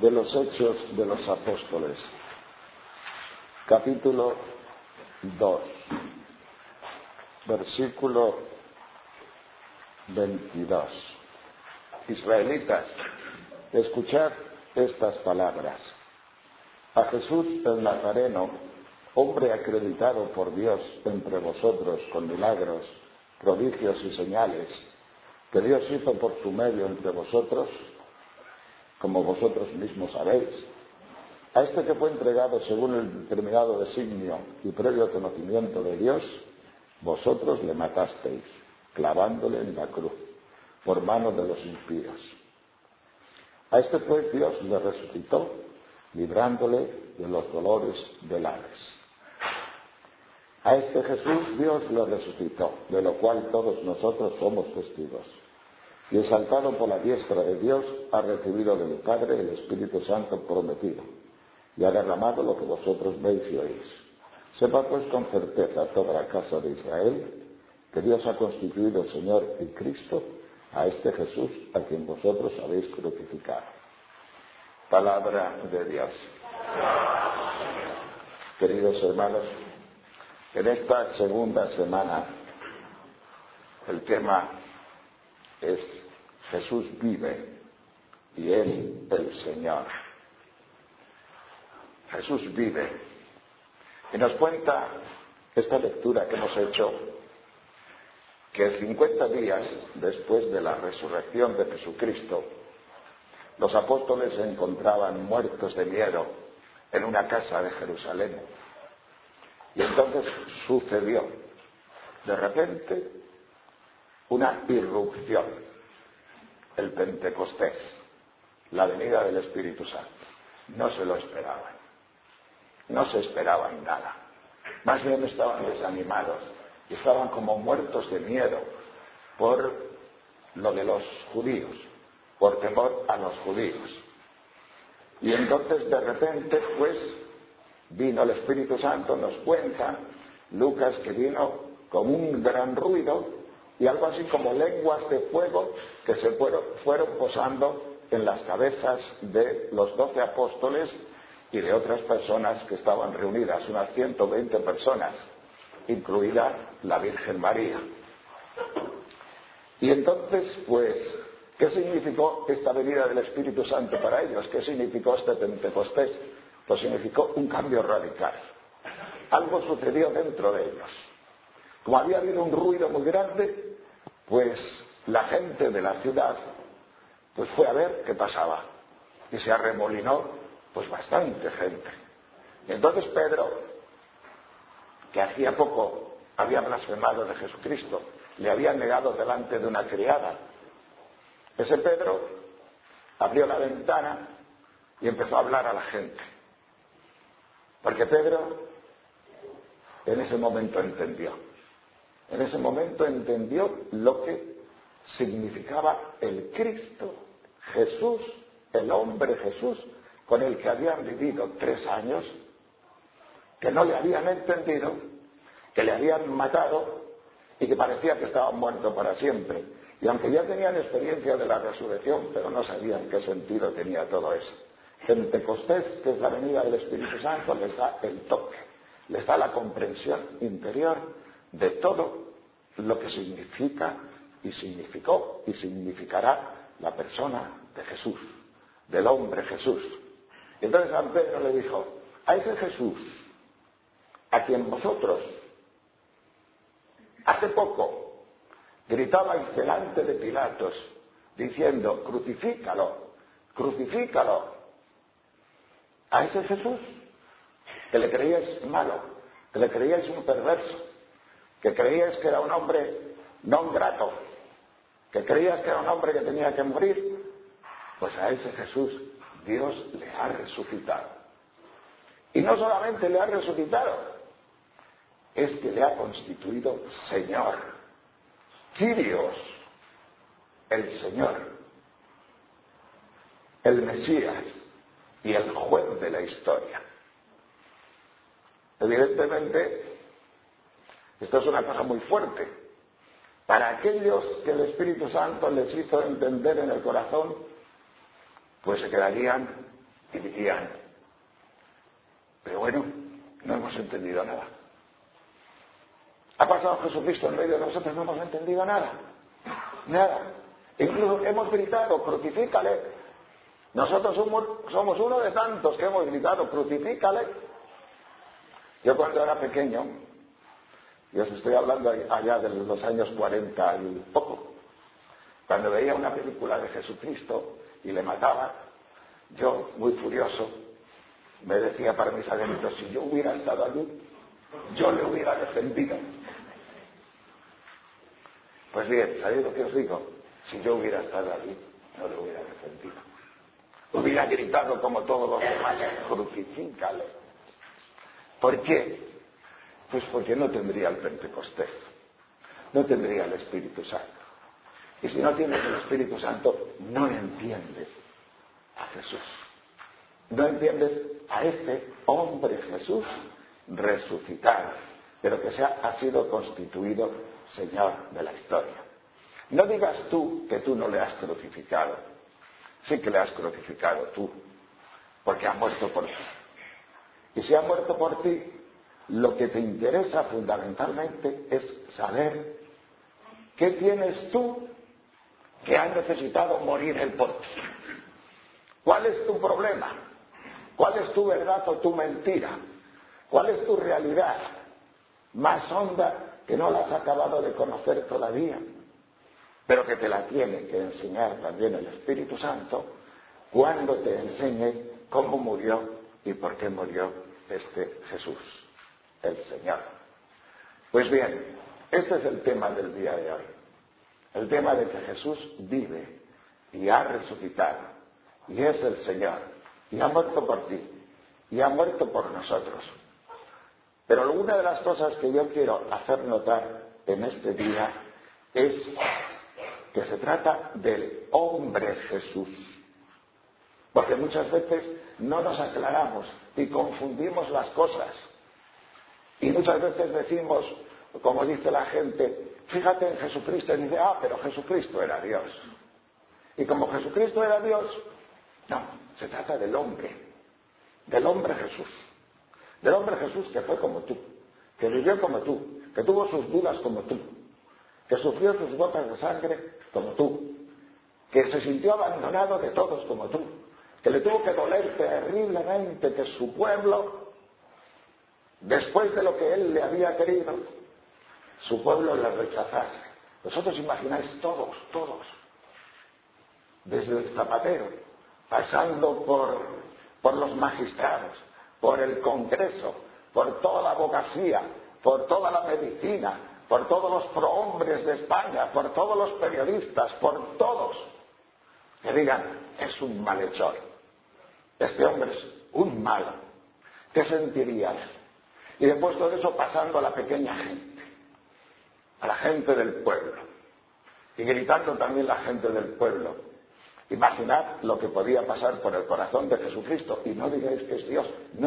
de los Hechos de los Apóstoles, capítulo 2, versículo 22. Israelitas, escuchad estas palabras. A Jesús el Nazareno, hombre acreditado por Dios entre vosotros con milagros, prodigios y señales, que Dios hizo por su medio entre vosotros, como vosotros mismos sabéis, a este que fue entregado según el determinado designio y previo conocimiento de Dios, vosotros le matasteis, clavándole en la cruz, por mano de los impíos. A este pues Dios le resucitó, librándole de los dolores del Hades. A este Jesús Dios le resucitó, de lo cual todos nosotros somos testigos. Y exaltado por la diestra de Dios, ha recibido del Padre el Espíritu Santo prometido, y ha derramado lo que vosotros veis y oís. Sepa pues con certeza toda la casa de Israel, que Dios ha constituido Señor y Cristo a este Jesús, a quien vosotros habéis crucificado. Palabra de Dios. Queridos hermanos, en esta segunda semana el tema es Jesús vive y Él el Señor. Jesús vive. Y nos cuenta esta lectura que hemos hecho que 50 días después de la resurrección de Jesucristo, los apóstoles se encontraban muertos de miedo en una casa de Jerusalén. Y entonces sucedió, de repente, una irrupción, el Pentecostés, la venida del Espíritu Santo. No se lo esperaban, no se esperaban nada. Más bien estaban desanimados, estaban como muertos de miedo por lo de los judíos, por temor a los judíos. Y entonces de repente, pues, vino el Espíritu Santo, nos cuenta Lucas que vino con un gran ruido y algo así como lenguas de fuego que se fueron posando en las cabezas de los 12 apóstoles y de otras personas que estaban reunidas, unas 120 personas, incluida la Virgen María. Y entonces, pues, ¿qué significó esta venida del Espíritu Santo para ellos? ¿Qué significó este Pentecostés? Pues significó un cambio radical. Algo sucedió dentro de ellos. Como había habido un ruido muy grande, pues la gente de la ciudad pues fue a ver qué pasaba. Y se arremolinó pues bastante gente. Y entonces Pedro, que hacía poco había blasfemado de Jesucristo, le había negado delante de una criada. Ese Pedro abrió la ventana y empezó a hablar a la gente. Porque Pedro en ese momento entendió. En ese momento entendió lo que significaba el Cristo, Jesús, el hombre Jesús, con el que habían vivido 3 años, que no le habían entendido, que le habían matado y que parecía que estaba muerto para siempre. Y aunque ya tenían experiencia de la resurrección, pero no sabían qué sentido tenía todo eso. Pentecostés, que es la venida del Espíritu Santo, les da el toque, les da la comprensión interior de todo lo que significa y significó y significará la persona de Jesús, del hombre Jesús. Y entonces San Pedro le dijo, a ese Jesús, a quien vosotros hace poco gritabais delante de Pilatos, diciendo, crucifícalo, crucifícalo, a ese Jesús, que le creíais malo, que le creíais un perverso, que creíais que era un hombre non grato, que creías que era un hombre que tenía que morir, pues a ese Jesús Dios le ha resucitado. Y no solamente le ha resucitado, es que le ha constituido Señor, Kyrios, el Señor, el Mesías y el juez de la historia. Evidentemente, esto es una cosa muy fuerte. Para aquellos que el Espíritu Santo les hizo entender en el corazón, pues se quedarían Y dirían, pero bueno, no hemos entendido nada. Ha pasado Jesucristo en medio de nosotros, no hemos entendido nada. Nada. Incluso hemos gritado, crucifícale. Nosotros somos uno de tantos que hemos gritado, crucifícale. Yo cuando era pequeño, yo os estoy hablando allá de los años 40 y poco, cuando veía una película de Jesucristo y le mataban, yo, muy furioso, me decía para mis adentros, si yo hubiera estado allí, yo le hubiera defendido. Pues bien, ¿sabéis lo que os digo? Si yo hubiera estado allí, no le hubiera defendido. Hubiera gritado como todos los demás, crucifícale. ¿Por qué? Pues porque no tendría el Pentecostés, no tendría el Espíritu Santo. Y si no tienes el Espíritu Santo, no entiendes a Jesús. No entiendes a este hombre Jesús resucitado, pero que ha sido constituido Señor de la historia. No digas tú que tú no le has crucificado. Sí que le has crucificado tú, porque ha muerto por ti. Y si ha muerto por ti, lo que te interesa fundamentalmente es saber qué tienes tú que ha necesitado morir él por ti. ¿Cuál es tu problema? ¿Cuál es tu verdad o tu mentira? ¿Cuál es tu realidad más honda que no la has acabado de conocer todavía, pero que te la tiene que enseñar también el Espíritu Santo cuando te enseñe cómo murió y por qué murió este Jesús, el Señor? Pues bien, este es el tema del día de hoy. El tema de que Jesús vive y ha resucitado y es el Señor y ha muerto por ti y ha muerto por nosotros. Pero una de las cosas que yo quiero hacer notar en este día es que se trata del hombre Jesús. Porque muchas veces no nos aclaramos y confundimos las cosas. Y muchas veces decimos, como dice la gente, fíjate en Jesucristo, y dice, pero Jesucristo era Dios. Y como Jesucristo era Dios, no, se trata del hombre Jesús. Del hombre Jesús que fue como tú, que vivió como tú, que tuvo sus dudas como tú, que sufrió sus gotas de sangre como tú, que se sintió abandonado de todos como tú, que le tuvo que doler terriblemente que su pueblo, después de lo que él le había querido, su pueblo le rechazase. Vosotros imagináis todos, desde el zapatero, pasando por los magistrados, por el Congreso, por toda la abogacía, por toda la medicina, por todos los prohombres de España, por todos los periodistas, por todos, que digan, es un malhechor, este hombre es un malo. ¿Qué sentirías? Y después todo eso pasando a la pequeña gente, a la gente del pueblo, y gritando también la gente del pueblo. Imaginad lo que podía pasar por el corazón de Jesucristo. Y no digáis que es Dios. No.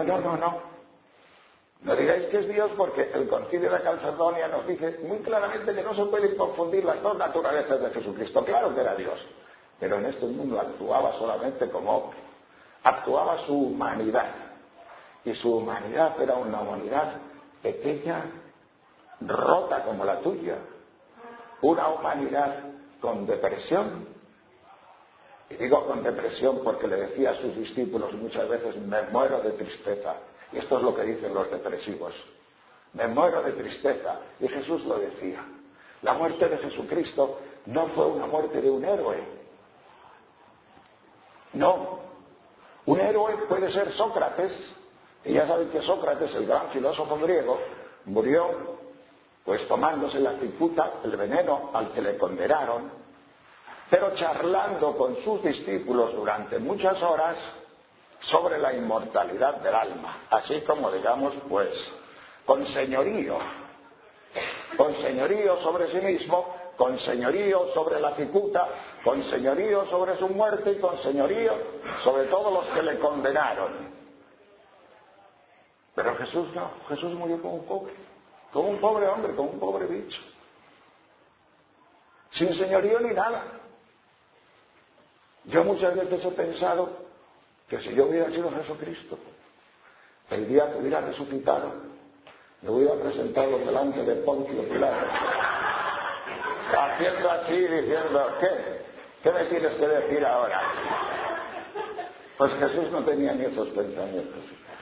No digáis que es Dios, porque el Concilio de Calcedonia nos dice muy claramente que no se pueden confundir las dos naturalezas de Jesucristo. Claro que era Dios, pero en este mundo actuaba solamente como hombre. Actuaba su humanidad. Y su humanidad era una humanidad pequeña, rota como la tuya. Una humanidad con depresión. Y digo con depresión porque le decía a sus discípulos muchas veces, me muero de tristeza. Y esto es lo que dicen los depresivos. Me muero de tristeza. Y Jesús lo decía. La muerte de Jesucristo no fue una muerte de un héroe. No. Un héroe puede ser Sócrates. Y ya saben que Sócrates, el gran filósofo griego, murió pues tomándose la cicuta, el veneno al que le condenaron, pero charlando con sus discípulos durante muchas horas sobre la inmortalidad del alma, así como digamos pues con señorío sobre sí mismo, con señorío sobre la cicuta, con señorío sobre su muerte y con señorío sobre todos los que le condenaron. Pero Jesús no, Jesús murió como un pobre hombre, como un pobre bicho, sin señorío ni nada. Yo muchas veces he pensado que si yo hubiera sido Jesucristo, el día que hubiera resucitado, me hubiera presentado delante de Poncio Pilato, haciendo así, diciendo, ¿qué me tienes que decir ahora? Pues Jesús no tenía ni esos pensamientos.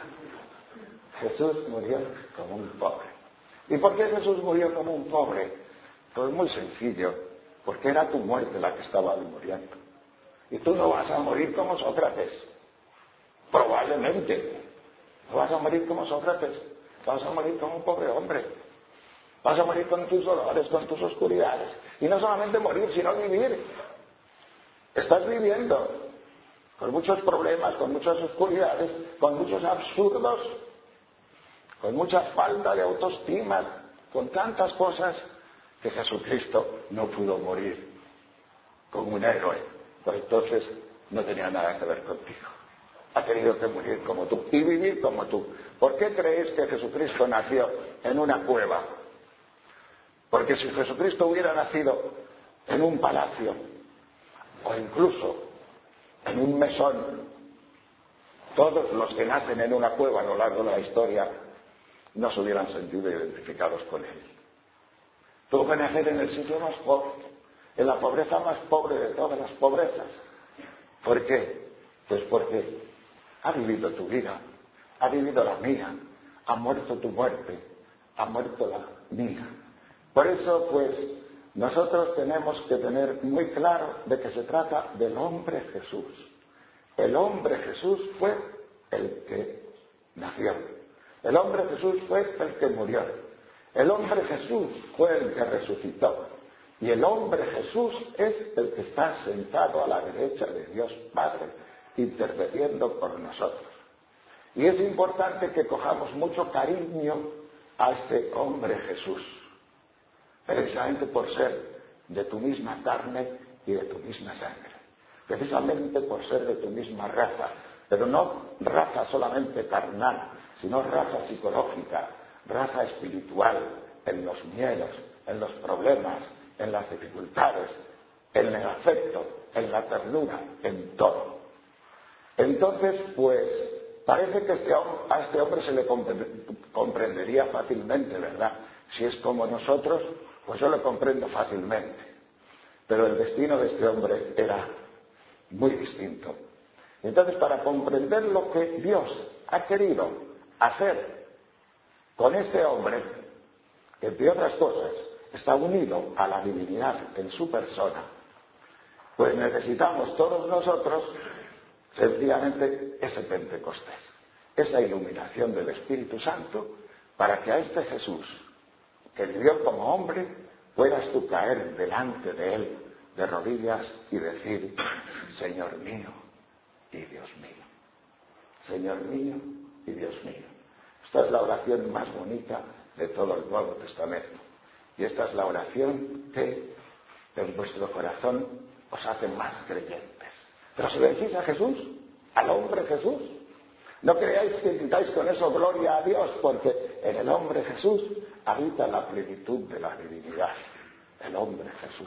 Jesús murió como un pobre. ¿Y por qué Jesús murió como un pobre? Pues muy sencillo, porque era tu muerte la que estaba muriendo. Y tú no vas a morir como Sócrates. Probablemente. No vas a morir como Sócrates. Vas a morir como un pobre hombre. Vas a morir con tus dolores, con tus oscuridades. Y no solamente morir, sino vivir. Estás viviendo con muchos problemas, con muchas oscuridades, con muchos absurdos, con mucha falta de autoestima, con tantas cosas que Jesucristo no pudo morir como un héroe. Pues entonces no tenía nada que ver contigo. Ha tenido que morir como tú y vivir como tú. ¿Por qué creéis que Jesucristo nació en una cueva? Porque si Jesucristo hubiera nacido en un palacio o incluso en un mesón, todos los que nacen en una cueva a lo largo de la historia no se hubieran sentido identificados con él. Tuvo que nacer en el sitio más pobre, en la pobreza más pobre de todas las pobrezas. ¿Por qué? Pues porque ha vivido tu vida, ha vivido la mía, ha muerto tu muerte, ha muerto la mía. Por eso, pues, nosotros tenemos que tener muy claro de que se trata del hombre Jesús. El hombre Jesús fue el que nació. El hombre Jesús fue el que murió. El hombre Jesús fue el que resucitó. Y el hombre Jesús es el que está sentado a la derecha de Dios Padre, intercediendo por nosotros. Y es importante que cojamos mucho cariño a este hombre Jesús, precisamente por ser de tu misma carne y de tu misma sangre, precisamente por ser de tu misma raza, pero no raza solamente carnal, sino raza psicológica, raza espiritual, en los miedos, en los problemas, en las dificultades, en el afecto, en la ternura, en todo. Entonces, pues, parece que a este hombre se le comprendería fácilmente, ¿verdad? Si es como nosotros, pues yo lo comprendo fácilmente. Pero el destino de este hombre era muy distinto. Entonces, para comprender lo que Dios ha querido hacer con este hombre, que entre otras cosas está unido a la divinidad en su persona, pues necesitamos todos nosotros sencillamente ese Pentecostés, esa iluminación del Espíritu Santo, para que a este Jesús, que vivió como hombre, puedas tú caer delante de él de rodillas y decir: Señor mío y Dios mío, Señor mío y Dios mío. Esta es la oración más bonita de todo el Nuevo Testamento. Y esta es la oración que en vuestro corazón os hace más creyentes. Pero si le decís a Jesús, al hombre Jesús, no creáis que quitáis con eso gloria a Dios, porque en el hombre Jesús habita la plenitud de la divinidad. El hombre Jesús.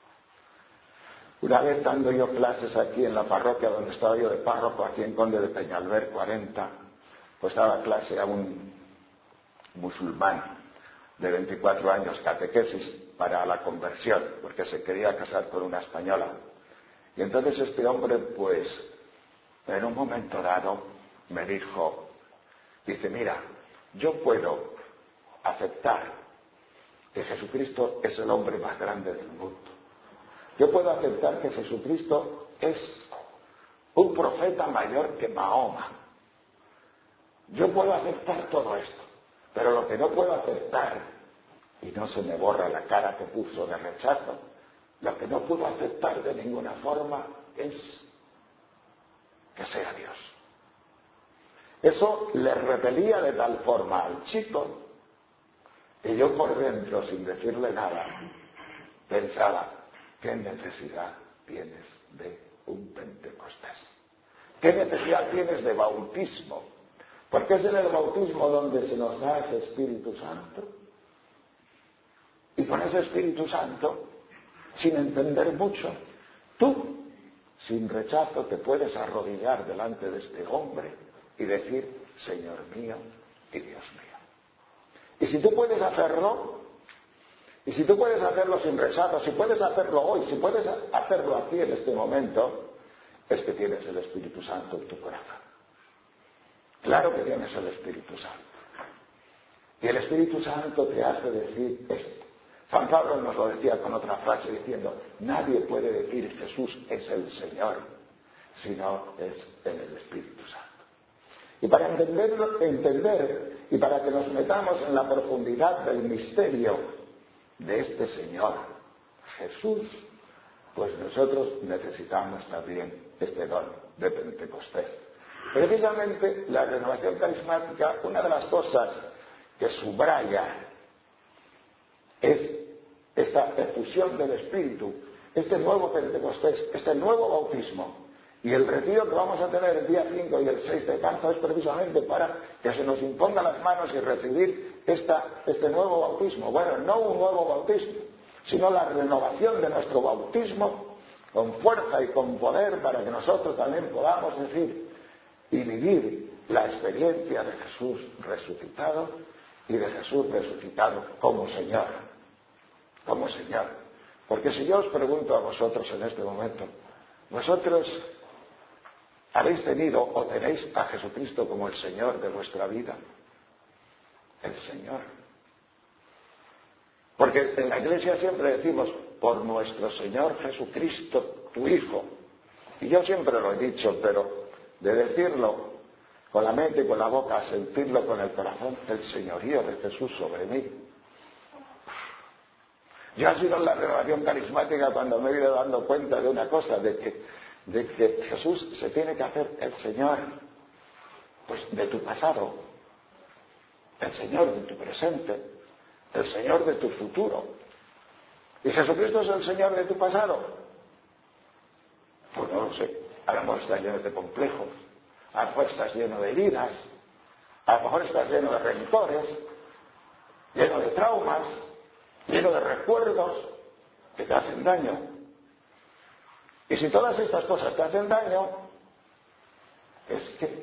Una vez dando yo clases aquí en la parroquia donde estaba yo de párroco, aquí en Conde de Peñalver 40, pues daba clase a un musulmán de 24 años, catequesis para la conversión, porque se quería casar con una española. Y entonces este hombre, pues, en un momento dado, me dijo, dice, mira, yo puedo aceptar que Jesucristo es el hombre más grande del mundo. Yo puedo aceptar que Jesucristo es un profeta mayor que Mahoma. Yo puedo aceptar todo esto, pero lo que no puedo aceptar, y no se me borra la cara que puso de rechazo, lo que no puedo aceptar de ninguna forma es que sea Dios. Eso le repelía de tal forma al chico que yo por dentro, sin decirle nada, pensaba, ¿qué necesidad tienes de un Pentecostés? ¿Qué necesidad tienes de bautismo? Porque es en el bautismo donde se nos da ese Espíritu Santo. Y con ese Espíritu Santo, sin entender mucho, tú sin rechazo, te puedes arrodillar delante de este hombre y decir, Señor mío y Dios mío. Y si tú puedes hacerlo, y si tú puedes hacerlo sin rechazo, si puedes hacerlo hoy, si puedes hacerlo aquí en este momento, es que tienes el Espíritu Santo en tu corazón. Claro que tienes el Espíritu Santo. Y el Espíritu Santo te hace decir esto. San Pablo nos lo decía con otra frase diciendo, nadie puede decir Jesús es el Señor, sino es en el Espíritu Santo. Y para entender y para que nos metamos en la profundidad del misterio de este Señor, Jesús, pues nosotros necesitamos también este don de Pentecostés. Precisamente la renovación carismática, una de las cosas que subraya es esta efusión del Espíritu, este nuevo Pentecostés, este nuevo bautismo. Y el retiro que vamos a tener el día 5 y el 6 de marzo es precisamente para que se nos imponga las manos y recibir este nuevo bautismo. Bueno, no un nuevo bautismo, sino la renovación de nuestro bautismo con fuerza y con poder para que nosotros también podamos decir y vivir la experiencia de Jesús resucitado y de Jesús resucitado como Señor. Como Señor. Porque si yo os pregunto a vosotros en este momento, ¿vosotros habéis tenido o tenéis a Jesucristo como el Señor de vuestra vida? El Señor. Porque en la Iglesia siempre decimos, por nuestro Señor Jesucristo, tu Hijo. Y yo siempre lo he dicho, pero de decirlo con la mente y con la boca, a sentirlo con el corazón, el señorío de Jesús sobre mí. Yo he sido en la renovación carismática cuando me he ido dando cuenta de una cosa, de que Jesús se tiene que hacer el Señor, pues de tu pasado, el Señor de tu presente, el Señor de tu futuro. ¿Y Jesucristo es el Señor de tu pasado? Pues no lo sé. A lo mejor estás lleno de complejos, a lo mejor estás lleno de heridas, a lo mejor estás lleno de rencores, lleno de traumas, lleno de recuerdos que te hacen daño. Y si todas estas cosas te hacen daño, es que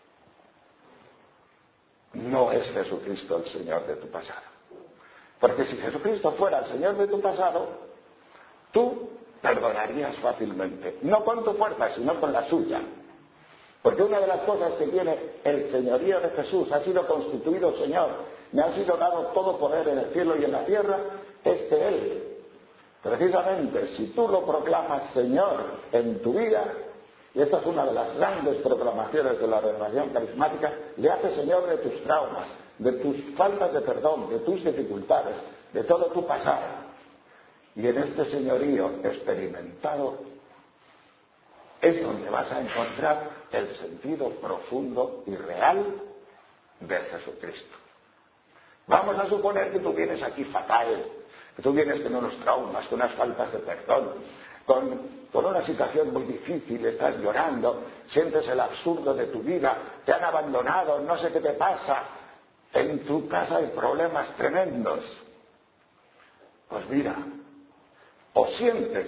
no es Jesucristo el Señor de tu pasado. Porque si Jesucristo fuera el Señor de tu pasado, tú perdonarías fácilmente, no con tu fuerza, sino con la suya. Porque una de las cosas que tiene el señorío de Jesús, ha sido constituido Señor, me ha sido dado todo poder en el cielo y en la tierra, es que Él, precisamente, si tú lo proclamas Señor en tu vida, y esta es una de las grandes proclamaciones de la renovación carismática, le hace Señor de tus traumas, de tus faltas de perdón, de tus dificultades, de todo tu pasado. Y en este señorío experimentado es donde vas a encontrar el sentido profundo y real de Jesucristo. Vamos a suponer que tú vienes aquí fatal, que tú vienes con unos traumas, con unas faltas de perdón, con una situación muy difícil, estás llorando, sientes el absurdo de tu vida, te han abandonado, no sé qué te pasa, en tu casa hay problemas tremendos. Pues mira, o sientes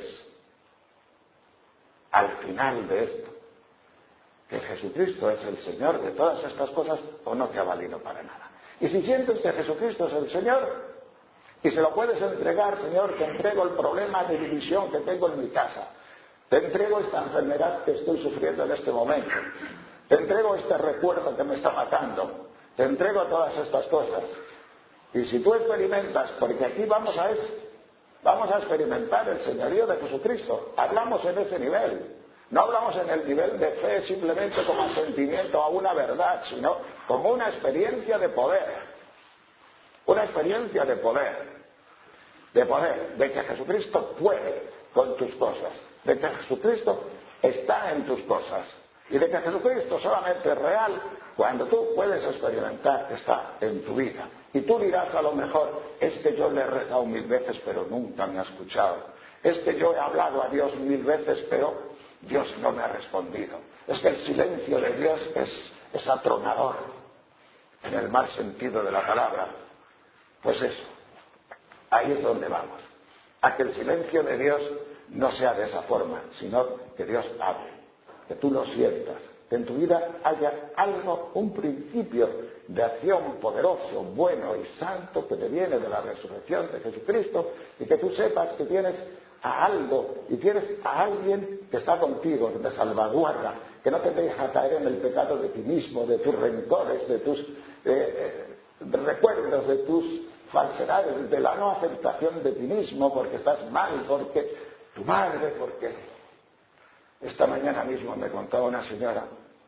al final de esto que Jesucristo es el Señor de todas estas cosas, o no te ha valido para nada. Y si sientes que Jesucristo es el Señor y se lo puedes entregar, Señor, te entrego el problema de división que tengo en mi casa, te entrego esta enfermedad que estoy sufriendo en este momento, te entrego este recuerdo que me está matando, te entrego todas estas cosas. Y si tú experimentas, porque aquí vamos a experimentar el señorío de Jesucristo, hablamos en ese nivel. No hablamos en el nivel de fe simplemente como asentimiento a una verdad, sino como una experiencia de poder. Una experiencia de poder. De que Jesucristo puede con tus cosas. De que Jesucristo está en tus cosas. Y de que Jesucristo solamente es real cuando tú puedes experimentar que está en tu vida. Y tú dirás a lo mejor, es que yo le he rezado 1000 veces pero nunca me ha escuchado. Es que yo he hablado a Dios 1000 veces pero Dios no me ha respondido. Es que el silencio de Dios es atronador, en el mal sentido de la palabra. Pues eso, ahí es donde vamos. A que el silencio de Dios no sea de esa forma, sino que Dios hable, que tú lo sientas, que en tu vida haya algo, un principio de acción poderoso, bueno y santo que te viene de la resurrección de Jesucristo, y que tú sepas que tienes a algo y tienes a alguien que está contigo, que te salvaguarda, que no te deja caer en el pecado de ti mismo, de tus rencores, de tus recuerdos, de tus falsedades, de la no aceptación de ti mismo, porque estás mal, porque tu madre, porque... Esta mañana mismo me contaba una señora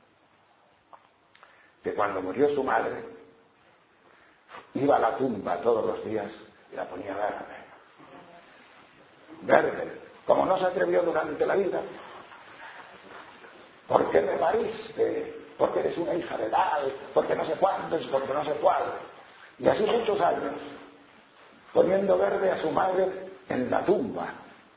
que cuando murió su madre iba a la tumba todos los días y la ponía verde, como no se atrevió durante la vida. ¿Por qué me pariste? Porque eres una hija de tal, porque no sé cuántos, porque no sé cuál. Y así muchos años, poniendo verde a su madre en la tumba,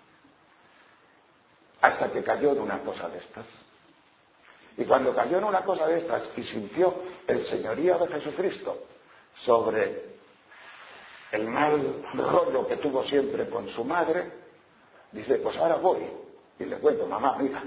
hasta que cayó en una cosa de estas. Y cuando cayó en una cosa de estas y sintió el señorío de Jesucristo sobre el mal rollo que tuvo siempre con su madre, dice, pues ahora voy y le cuento, mamá, mira,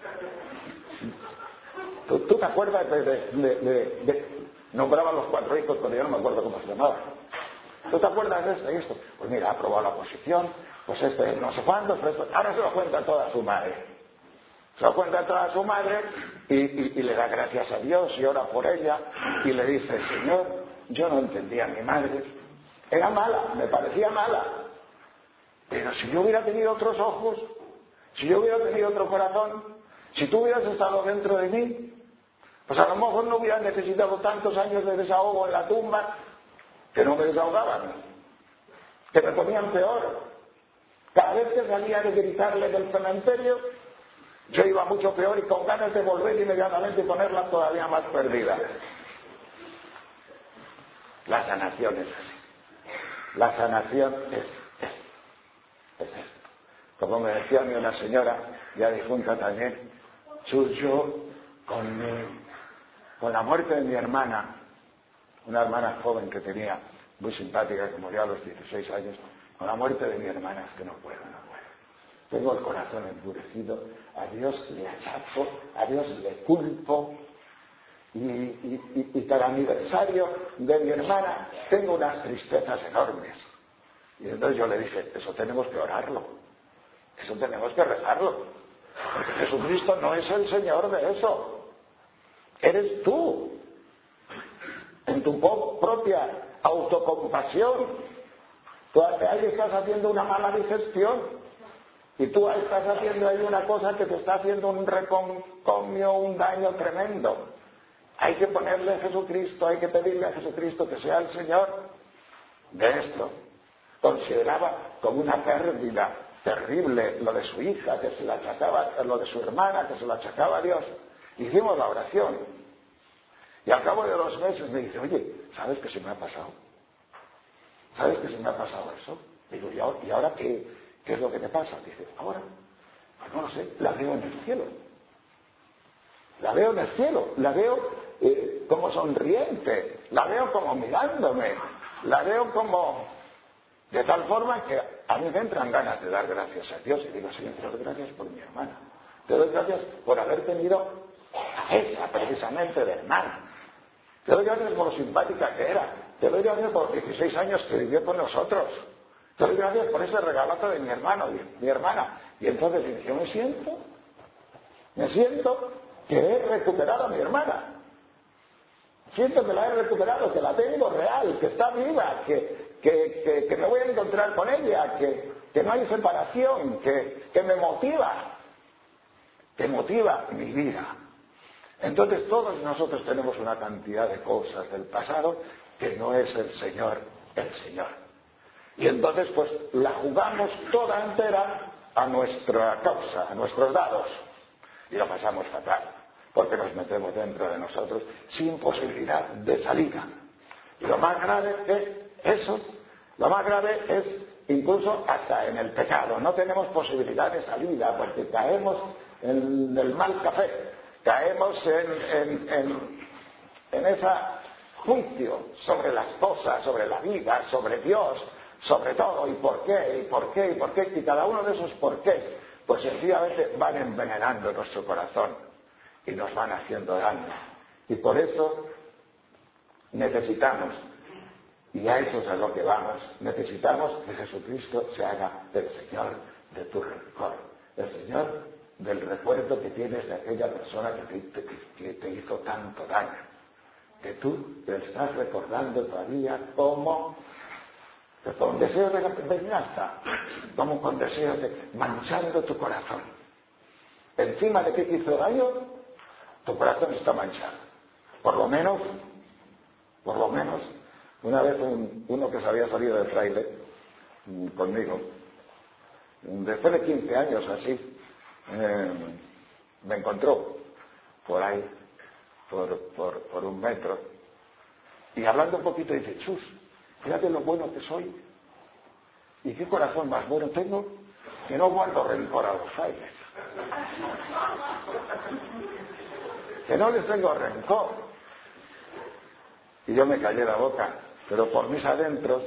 ¿tú te acuerdas nombraba los 4 hijos, pero yo no me acuerdo cómo se llamaba? ¿Tú te acuerdas de esto y esto? Pues mira, ha aprobado la oposición, pues no sé cuántos, pero esto, ahora se lo cuenta toda su madre. Se lo cuenta toda su madre y le da gracias a Dios y ora por ella y le dice, Señor, yo no entendía a mi madre, era mala, me parecía mala, pero si yo hubiera tenido otros ojos, si yo hubiera tenido otro corazón, si tú hubieras estado dentro de mí, pues a lo mejor no hubiera necesitado tantos años de desahogo en la tumba, que no me desahogaban, que me ponían peor. Cada vez que salía de gritarle del cementerio, yo iba mucho peor y con ganas de volver inmediatamente y ponerla todavía más perdida. La sanación es así. La sanación es esto. Como me decía a mí una señora, ya difunta también, yo con la muerte de mi hermana, una hermana joven que tenía, muy simpática, que murió a los 16 años, con la muerte de mi hermana es que no puedo. Tengo el corazón endurecido, a Dios le achaco, a Dios le culpo, y cada aniversario de mi hermana tengo unas tristezas enormes. Y entonces yo le dije, eso tenemos que orarlo, eso tenemos que rezarlo, porque Jesucristo no es el Señor de eso, eres tú, en tu propia autocompasión. Tú ahí estás haciendo una mala digestión. Y tú estás haciendo ahí una cosa que te está haciendo un reconcomio, un daño tremendo. Hay que ponerle a Jesucristo, hay que pedirle a Jesucristo que sea el Señor de esto. Consideraba como una pérdida terrible lo de su hija, que se la achacaba, lo de su hermana, que se la achacaba a Dios. Hicimos la oración. Y al cabo de 2 meses me dice, oye, ¿sabes qué se me ha pasado? ¿Sabes qué se me ha pasado eso? Digo, ¿y ahora qué es lo que te pasa? Dice, ahora, pues no lo sé, la veo en el cielo. La veo en el cielo, la veo como sonriente, la veo como mirándome, la veo como... De tal forma que a mí me entran ganas de dar gracias a Dios y digo, Señor, te doy gracias por mi hermana. Te doy gracias por haber tenido a esa precisamente de hermana. Te doy gracias por lo simpática que era. Te doy gracias por los 16 años que vivió con nosotros. Te doy gracias por ese regalazo de mi hermano, mi hermana. Y entonces yo me siento que he recuperado a mi hermana. Siento que la he recuperado, que la tengo real, que está viva, que me voy a encontrar con ella, que no hay separación, que me motiva, que motiva mi vida. Entonces todos nosotros tenemos una cantidad de cosas del pasado que no es el Señor. Y entonces pues la jugamos toda entera a nuestra causa, a nuestros dados. Y lo pasamos fatal, porque nos metemos dentro de nosotros sin posibilidad de salida. Y lo más grave es eso, lo más grave es incluso hasta en el pecado. No tenemos posibilidad de salida porque caemos en el mal café, caemos en ese juicio sobre las cosas, sobre la vida, sobre Dios, sobre todo, y por qué, y cada uno de esos por qué pues sencillamente van envenenando nuestro corazón y nos van haciendo daño. Y por eso necesitamos, y a eso es a lo que vamos, necesitamos que Jesucristo se haga el Señor de tu rencor, el Señor del recuerdo que tienes de aquella persona que te hizo tanto daño, que tú te estás recordando todavía como con deseos de venganza, como con deseos de manchando tu corazón. Encima de que te hizo daño, tu corazón está manchado. Por lo menos, una vez uno que se había salido de fraile conmigo, después de 15 años así, me encontró por ahí, por un metro, y hablando un poquito dice: Chus, fíjate lo bueno que soy, y qué corazón más bueno tengo, que no guardo rencor a los frailes, que no les tengo rencor. Y yo me callé la boca, pero por mis adentros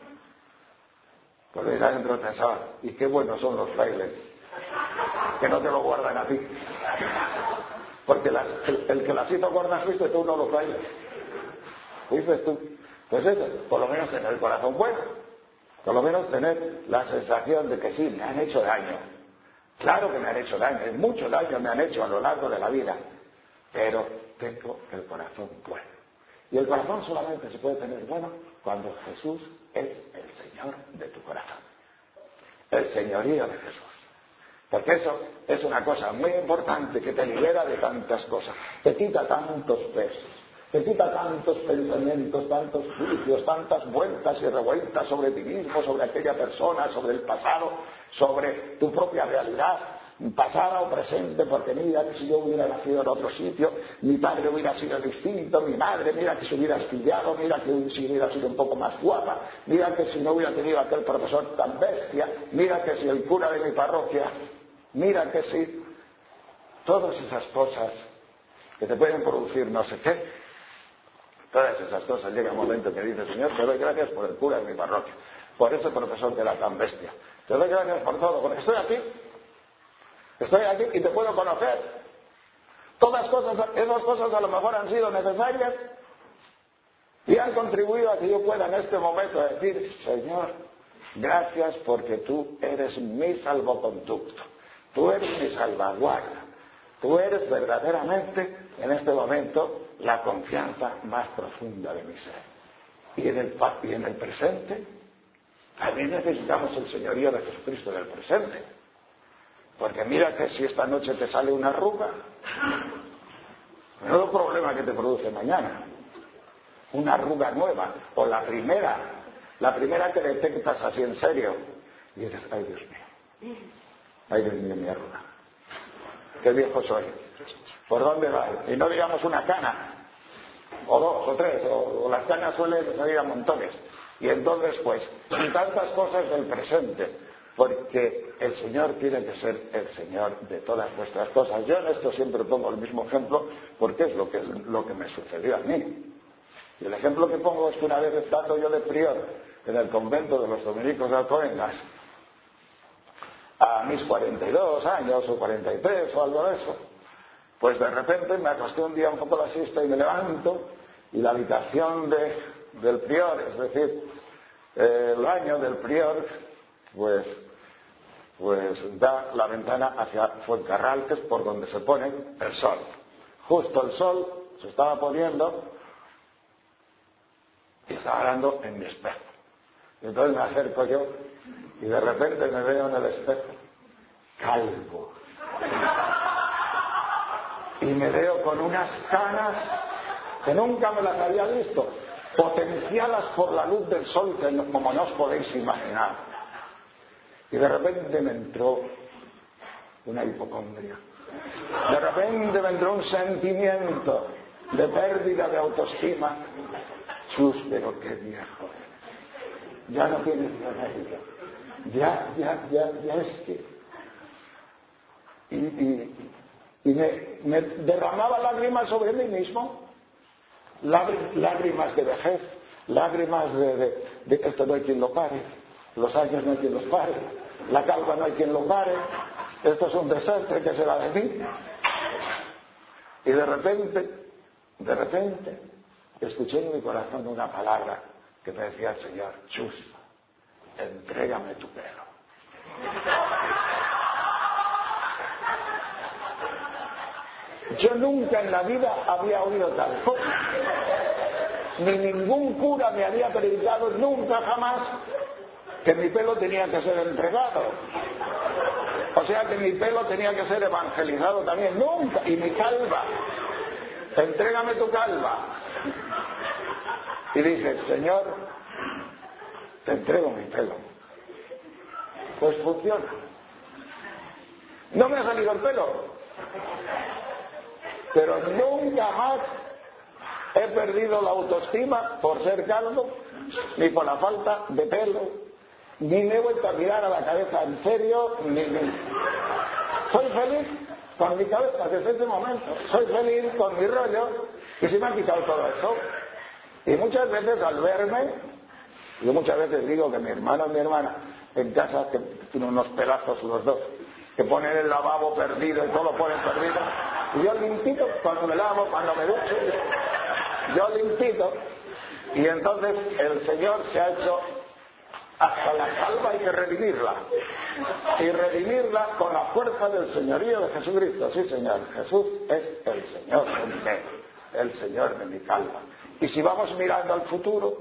pensaba: y qué buenos son los frailes, que no te lo guardan a ti, porque el que las hizo gordas fuiste tú, no los frailes, fuiste tú. Pues eso, por lo menos tener el corazón bueno, por lo menos tener la sensación de que sí, me han hecho daño. Claro que me han hecho daño, mucho daño me han hecho a lo largo de la vida, pero tengo el corazón bueno. Y el corazón solamente se puede tener bueno cuando Jesús es el Señor de tu corazón, el señorío de Jesús. Porque eso es una cosa muy importante que te libera de tantas cosas, te quita tantos pesos, te quita tantos pensamientos, tantos juicios, tantas vueltas y revueltas sobre ti mismo, sobre aquella persona, sobre el pasado, sobre tu propia realidad, pasada o presente, porque mira que si yo hubiera nacido en otro sitio, mi padre hubiera sido distinto, mi madre, mira que se hubiera estudiado, mira que si hubiera sido un poco más guapa, mira que si no hubiera tenido aquel profesor tan bestia, mira que si el cura de mi parroquia, mira que si todas esas cosas que te pueden producir no sé qué, todas esas cosas, llega un momento que dice: Señor, te doy gracias por el cura de mi parroquia, por ese profesor que era tan bestia, te doy gracias por todo, porque estoy aquí y te puedo conocer. Todas esas cosas a lo mejor han sido necesarias y han contribuido a que yo pueda en este momento decir: Señor, gracias porque tú eres mi salvoconducto, tú eres mi salvaguarda, tú eres verdaderamente en este momento la confianza más profunda de mi ser. Y en el presente también necesitamos el señorío de Jesucristo en el presente. Porque mira que si esta noche te sale una arruga, no es el problema que te produce mañana. Una arruga nueva, o la primera que detectas así en serio, y dices: ay Dios mío, mi arruga, qué viejo soy, ¿por dónde va? Y no digamos una cana, o dos, o tres, o las canas suelen salir a montones. Y entonces pues, y tantas cosas del presente, porque el Señor tiene que ser el Señor de todas nuestras cosas. Yo en esto siempre pongo el mismo ejemplo, porque es lo que me sucedió a mí. Y el ejemplo que pongo es que una vez estando yo de prior en el convento de los dominicos de Alcobendas, a mis 42 años o 43 o algo de eso, pues de repente me acosté un día un poco la siesta y me levanto y la habitación del prior, es decir, el baño del prior, pues da la ventana hacia Fuencarral, que es por donde se pone el sol. Justo el sol se estaba poniendo y estaba dando en mi espejo. Y entonces me acerco yo y de repente me veo en el espejo calvo. Y me veo con unas canas que nunca me las había visto, potenciadas por la luz del sol, como no os podéis imaginar. Y de repente me entró una hipocondria. De repente me entró un sentimiento de pérdida de autoestima. Chus, pero qué viejo eres. Ya no tienes remedio. Ya es que... Y me derramaba lágrimas sobre mí mismo. Lágrimas de vejez, lágrimas de esto no hay quien lo pare, los años no hay quien los pare, la calva no hay quien lo pare, esto es un desastre, ¿qué será de mí? Y de repente, escuché en mi corazón una palabra que me decía el Señor: Chus, entrégame tu pelo. Yo nunca en la vida había oído tal cosa. Ni ningún cura me había predicado nunca jamás que mi pelo tenía que ser entregado. O sea que mi pelo tenía que ser evangelizado también. Nunca. Y mi calva. Entrégame tu calva. Y dije: Señor, te entrego mi pelo. Pues funciona. No me ha salido el pelo, pero nunca más he perdido la autoestima por ser calvo, ni por la falta de pelo, ni me he vuelto a mirar a la cabeza en serio, Soy feliz con mi cabeza desde ese momento, soy feliz con mi rollo, y se me ha quitado todo eso. Y muchas veces al verme, yo muchas veces digo que mi hermano y mi hermana en casa, que tienen unos pedazos los dos, que ponen el lavabo perdido y todo lo ponen perdido, y yo limpito cuando me lavo, cuando me ducho, yo limpito, y entonces el Señor se ha hecho hasta la calva. Hay que redimirla, y redimirla con la fuerza del señorío de Jesucristo. Sí, Señor, Jesús es el Señor de mi pelo, el Señor de mi calva. Y si vamos mirando al futuro,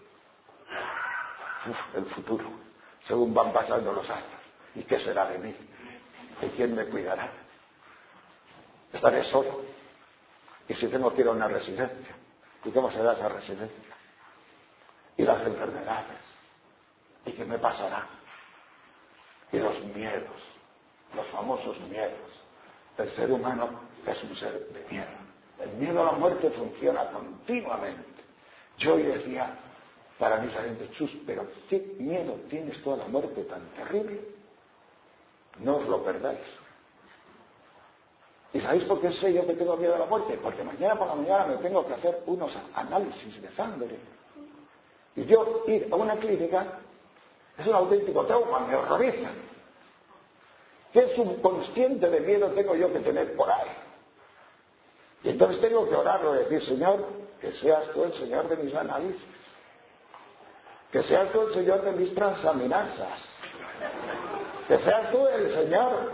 el futuro, según van pasando los años, ¿y qué será de mí? ¿Y quién me cuidará? Estaré solo. Y si tengo que ir a una residencia, ¿y cómo será esa residencia? Y las enfermedades, ¿y qué me pasará? Y los miedos, los famosos miedos. El ser humano es un ser de miedo. El miedo a la muerte funciona continuamente. Yo hoy decía para mis oyentes: Chus, pero ¿qué miedo tienes tú a la muerte tan terrible? No os lo perdáis. ¿Y sabéis por qué sé yo que tengo miedo a la muerte? Porque mañana por la mañana me tengo que hacer unos análisis de sangre. Y yo ir a una clínica es un auténtico trauma, me horroriza. ¿Qué subconsciente de miedo tengo yo que tener por ahí? Y entonces tengo que orarlo y decir: Señor, que seas tú el Señor de mis análisis, que seas tú el Señor de mis transaminasas, que seas tú el Señor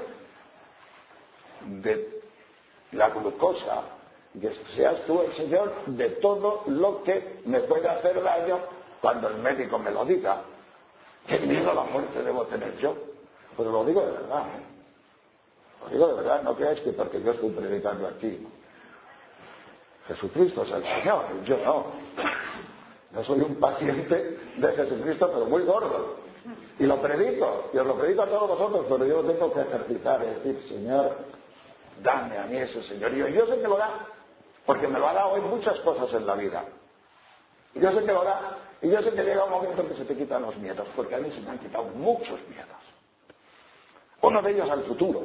de la glucosa, que seas tú el Señor de todo lo que me puede hacer daño cuando el médico me lo diga. ¿Qué miedo a la muerte debo tener yo? Pues lo digo de verdad, Lo digo de verdad, no creáis que porque yo estoy predicando aquí. Jesucristo es el Señor, yo no. Yo soy un paciente de Jesucristo, pero muy gordo. Y lo predico, y os lo predico a todos vosotros, pero yo lo tengo que ejercitar, es decir: Señor, dame a mí ese señorío. Y yo sé que lo da, porque me lo ha dado hoy muchas cosas en la vida. Y yo sé que lo da, y yo sé que llega un momento en que se te quitan los miedos, porque a mí se me han quitado muchos miedos. Uno de ellos al futuro.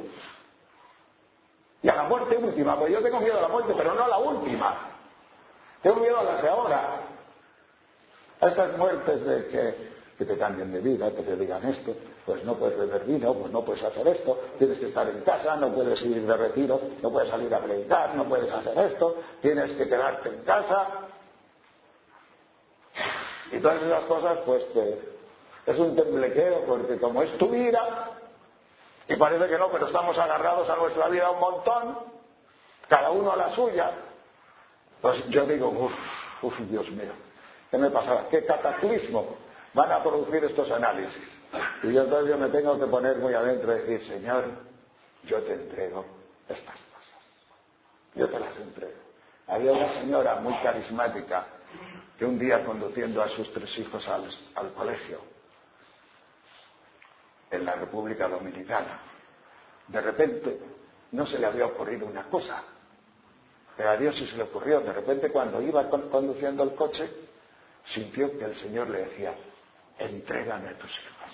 Y a la muerte última, pues yo tengo miedo a la muerte, pero no a la última. Tengo miedo a las de ahora. A estas muertes de que te cambien de vida, que te digan esto: pues no puedes beber vino, pues no puedes hacer esto, tienes que estar en casa, no puedes ir de retiro, no puedes salir a predicar, no puedes hacer esto, tienes que quedarte en casa. Y todas esas cosas, pues es un temblequeo, porque como es tu vida, y parece que no, pero estamos agarrados a nuestra vida un montón, cada uno a la suya, pues yo digo: Dios mío, ¿qué me pasará? ¿Qué cataclismo van a producir estos análisis? Y yo entonces yo me tengo que poner muy adentro y decir: Señor, yo te entrego estas cosas. Yo te las entrego. Había una señora muy carismática que un día, conduciendo a sus 3 hijos al colegio en la República Dominicana, de repente no se le había ocurrido una cosa, pero a Dios sí se le ocurrió. De repente, cuando iba conduciendo el coche, sintió que el Señor le decía: entrégame a tus hijos.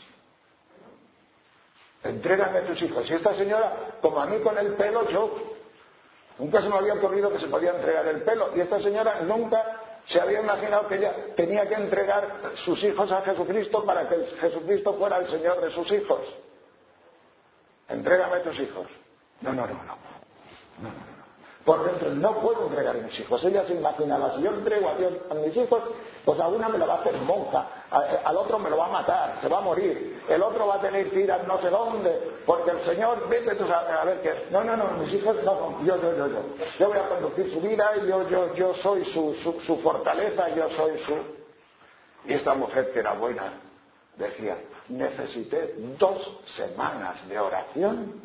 Entrégame a tus hijos. Y esta señora, como a mí con el pelo, nunca se me había ocurrido que se podía entregar el pelo. Y esta señora nunca se había imaginado que ella tenía que entregar sus hijos a Jesucristo para que Jesucristo fuera el Señor de sus hijos. entrégame a tus hijos. No. Por dentro no puedo entregar a mis hijos. Ella se imaginaba, si yo entrego a Dios a mis hijos, pues a una me la va a hacer monja, al otro me lo va a matar, se va a morir, el otro va a tener que ir a no sé dónde, porque el Señor, vete tú a ver qué. No, mis hijos no, yo voy a conducir su vida, yo soy su fortaleza, yo soy su... Y esta mujer que era buena decía, necesité 2 semanas de oración,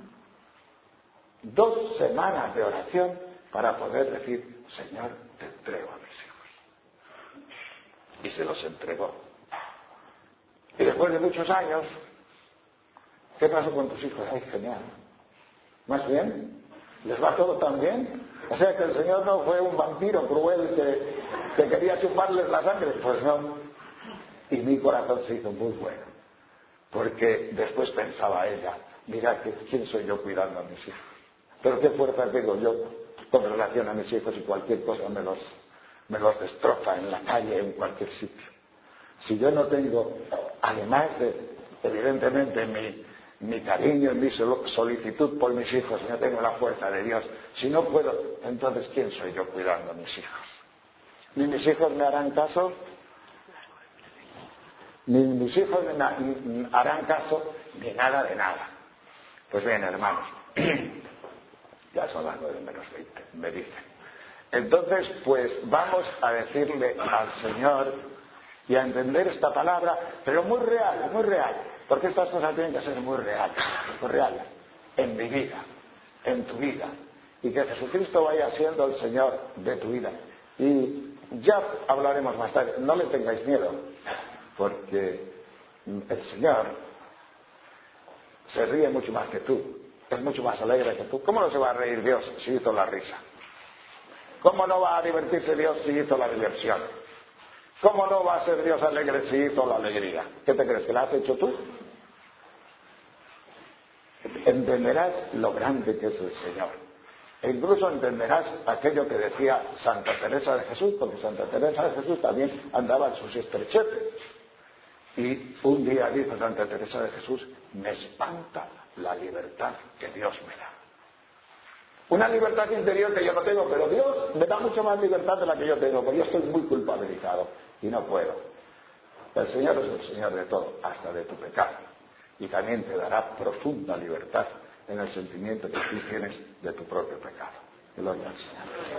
2 semanas de oración para poder decir, Señor, te entrego a mis hijos. Y se los entregó. Y después de muchos años, ¿qué pasó con tus hijos? Ay, genial. ¿Más bien? ¿Les va todo tan bien? O sea que el Señor no fue un vampiro cruel que quería chuparles la sangre. Pues no. Y mi corazón se hizo muy bueno. Porque después pensaba ella, mira, ¿quién soy yo cuidando a mis hijos? Pero qué fuerza tengo yo con relación a mis hijos y cualquier cosa me los destroza en la calle, en cualquier sitio. Si yo no tengo, además de, evidentemente, mi cariño y mi solicitud por mis hijos, no tengo la fuerza de Dios, si no puedo, entonces ¿quién soy yo cuidando a mis hijos? Ni mis hijos me harán caso, ni mis hijos me harán caso, ni nada de nada. Pues bien, hermanos, ya son las 9:20, me dicen. Entonces, pues vamos a decirle al Señor y a entender esta palabra, pero muy real, porque estas cosas tienen que ser muy reales, en mi vida, en tu vida, y que Jesucristo vaya siendo el Señor de tu vida. Y ya hablaremos más tarde, no le tengáis miedo, porque el Señor se ríe mucho más que tú, es mucho más alegre que tú. ¿Cómo no se va a reír Dios si hizo la risa? ¿Cómo no va a divertirse Dios si hizo la diversión? ¿Cómo no va a ser Dios alegre si hizo la alegría? ¿Qué te crees, que la has hecho tú? Entenderás lo grande que es el Señor. E incluso entenderás aquello que decía Santa Teresa de Jesús, porque Santa Teresa de Jesús también andaba en sus estrecheces. Y un día dice Santa Teresa de Jesús, me espanta la libertad que Dios me da. Una libertad interior que yo no tengo, pero Dios me da mucho más libertad de la que yo tengo, porque yo estoy muy culpabilizado y no puedo. El Señor es el Señor de todo, hasta de tu pecado. Y también te dará profunda libertad en el sentimiento que tú tienes de tu propio pecado. Gloria al Señor.